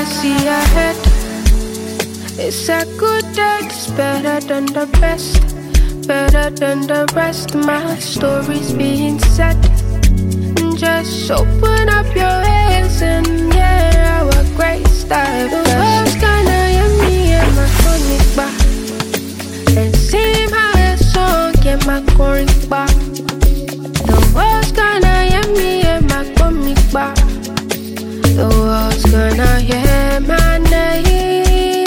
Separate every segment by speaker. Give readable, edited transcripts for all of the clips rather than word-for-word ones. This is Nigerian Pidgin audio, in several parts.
Speaker 1: I see ahead. It's a good day, it's better than the best. Better than the rest, my story's being said. Just open up your ears and hear our great style. The world's kinda yummy and my stomach back. And see my song get my corn back. The world's kinda yummy and my stomach back. The world's gonna hear my name.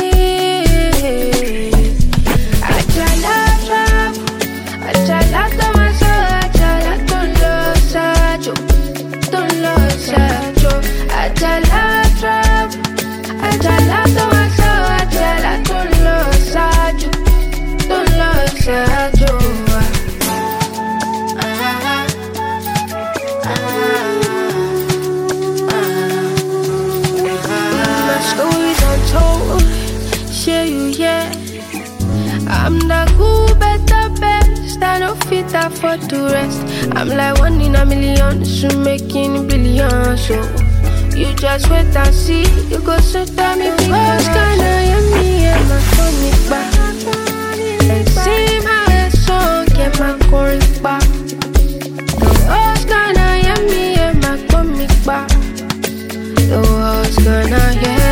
Speaker 1: I'm the good, better, best. I don't fit afford to rest. I'm like 1 in a million, so making billions. So you just wait and see. You go sit down, me the world's kinda yummy and my stomach back. And see my song, get my corn back. The world's kinda yummy and my stomach back. The world's gonna hear